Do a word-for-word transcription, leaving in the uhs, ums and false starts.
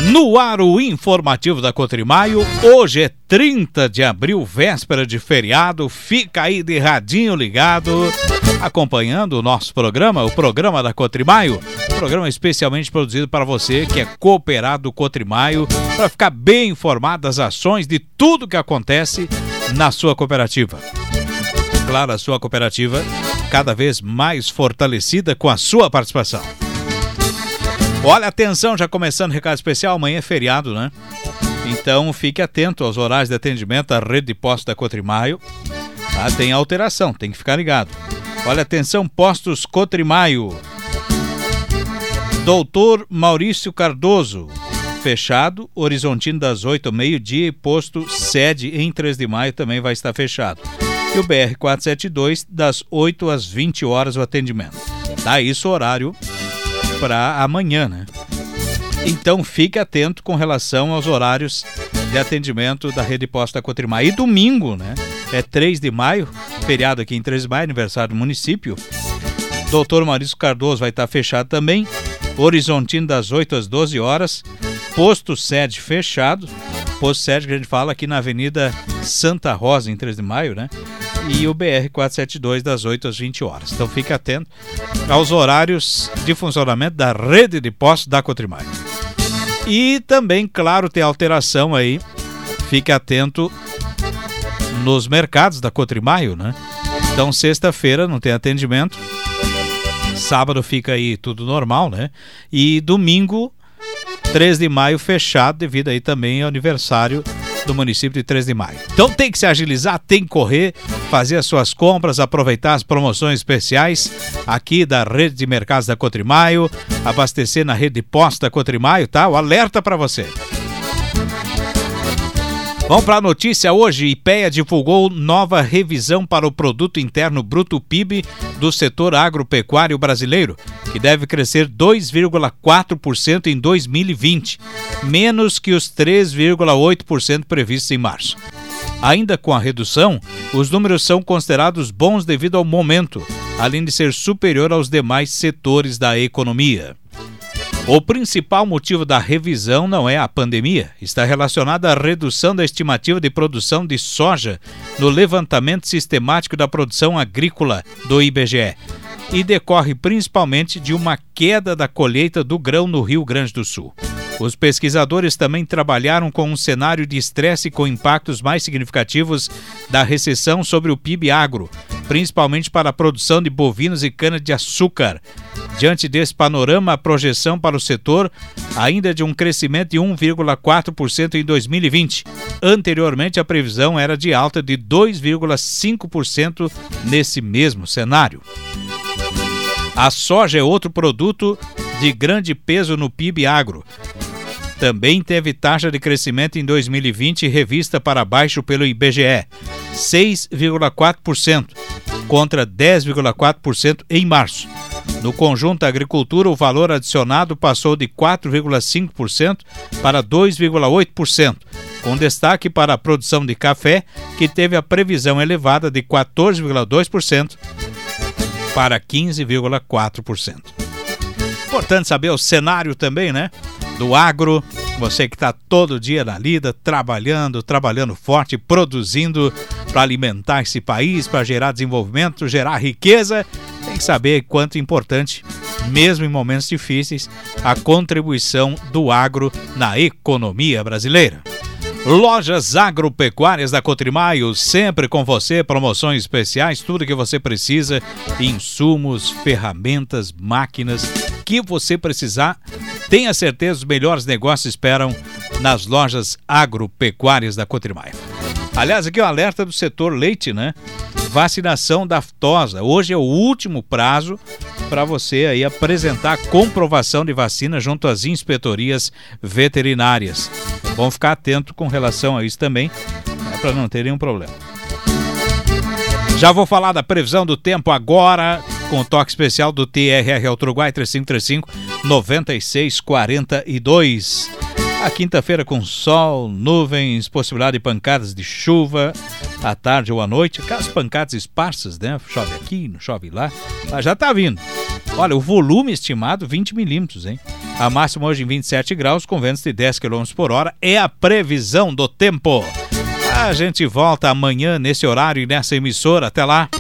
No ar, o informativo da Cotrimaio. Hoje é trinta de abril, véspera de feriado. Fica aí de radinho ligado, acompanhando o nosso programa, o programa da Cotrimaio. Programa especialmente produzido para você que é cooperado do Cotrimaio, para ficar bem informado das ações, de tudo que acontece na sua cooperativa. Claro, a sua cooperativa cada vez mais fortalecida com a sua participação. Olha, atenção, já começando o recado especial, amanhã é feriado, né? Então fique atento aos horários de atendimento da rede de postos da Cotrimaio. Ah, tem alteração, tem que ficar ligado. Olha, atenção, postos Cotrimaio. Doutor Maurício Cardoso, fechado. Horizontino das oito ao meio-dia e posto sede em três de maio também vai estar fechado. E o B R quatrocentos e setenta e dois das oito às vinte horas o atendimento. Tá isso o horário para amanhã, né? Então fique atento com relação aos horários de atendimento da rede de postos da Cotrimaio. E domingo, né? É três de maio, feriado aqui em três de maio, aniversário do município. Doutor Maurício Cardoso vai estar fechado também. Horizontino das oito às doze horas. Posto sede fechado. Posto sede que a gente fala aqui na Avenida Santa Rosa, em três de maio, né? E o B R quatrocentos e setenta e dois das oito às vinte horas. Então fique atento aos horários de funcionamento da rede de postos da Cotrimaio. E também, claro, tem alteração aí. Fique atento nos mercados da Cotrimaio, né? Então sexta-feira não tem atendimento. Sábado fica aí tudo normal, né? E domingo, três de maio, fechado, devido aí também ao aniversário do município de três de maio. Então tem que se agilizar, tem que correr, fazer as suas compras, aproveitar as promoções especiais aqui da rede de mercados da Cotrimaio, abastecer na rede de postos da Cotrimaio, tá? O alerta para você. Vamos para a notícia hoje. IPEA divulgou nova revisão para o Produto Interno Bruto P I B do setor agropecuário brasileiro, que deve crescer dois vírgula quatro por cento em dois mil e vinte, menos que os três vírgula oito por cento previstos em março. Ainda com a redução, os números são considerados bons devido ao momento, além de ser superior aos demais setores da economia. O principal motivo da revisão não é a pandemia, está relacionado à redução da estimativa de produção de soja no levantamento sistemático da produção agrícola do I B G E e decorre principalmente de uma queda da colheita do grão no Rio Grande do Sul. Os pesquisadores também trabalharam com um cenário de estresse com impactos mais significativos da recessão sobre o P I B agro, principalmente para a produção de bovinos e cana-de-açúcar. Diante desse panorama, a projeção para o setor ainda é de um crescimento de um vírgula quatro por cento em dois mil e vinte. Anteriormente, a previsão era de alta de dois vírgula cinco por cento nesse mesmo cenário. A soja é outro produto de grande peso no P I B agro. Também teve taxa de crescimento em dois mil e vinte revista para baixo pelo I B G E, seis vírgula quatro por cento, contra dez vírgula quatro por cento em março. No conjunto da agricultura, o valor adicionado passou de quatro vírgula cinco por cento para dois vírgula oito por cento, com destaque para a produção de café, que teve a previsão elevada de quatorze vírgula dois por cento para quinze vírgula quatro por cento. Importante saber o cenário também, né? Do agro, você que está todo dia na lida, trabalhando, trabalhando forte, produzindo para alimentar esse país, para gerar desenvolvimento, gerar riqueza, tem que saber quanto é importante, mesmo em momentos difíceis, a contribuição do agro na economia brasileira. Lojas agropecuárias da Cotrimaio, sempre com você, promoções especiais, tudo que você precisa, insumos, ferramentas, máquinas, que você precisar, tenha certeza, os melhores negócios esperam nas lojas agropecuárias da Cotrimaio. Aliás, aqui o alerta do setor leite, né? Vacinação da aftosa. Hoje é o último prazo para você aí apresentar a comprovação de vacina junto às inspetorias veterinárias. Vamos ficar atento com relação a isso também, né, para não ter nenhum problema. Já vou falar da previsão do tempo agora, com o toque especial do T R R Uruguai três cinco três cinco, nove seis quatro dois. A quinta-feira com sol, nuvens, possibilidade de pancadas de chuva à tarde ou à noite. Aquelas pancadas esparsas, né? Chove aqui, não chove lá, mas já tá vindo. Olha, o volume estimado vinte milímetros, hein? A máxima hoje em vinte e sete graus, com ventos de dez quilômetros por hora. É a previsão do tempo. A gente volta amanhã nesse horário e nessa emissora. Até lá.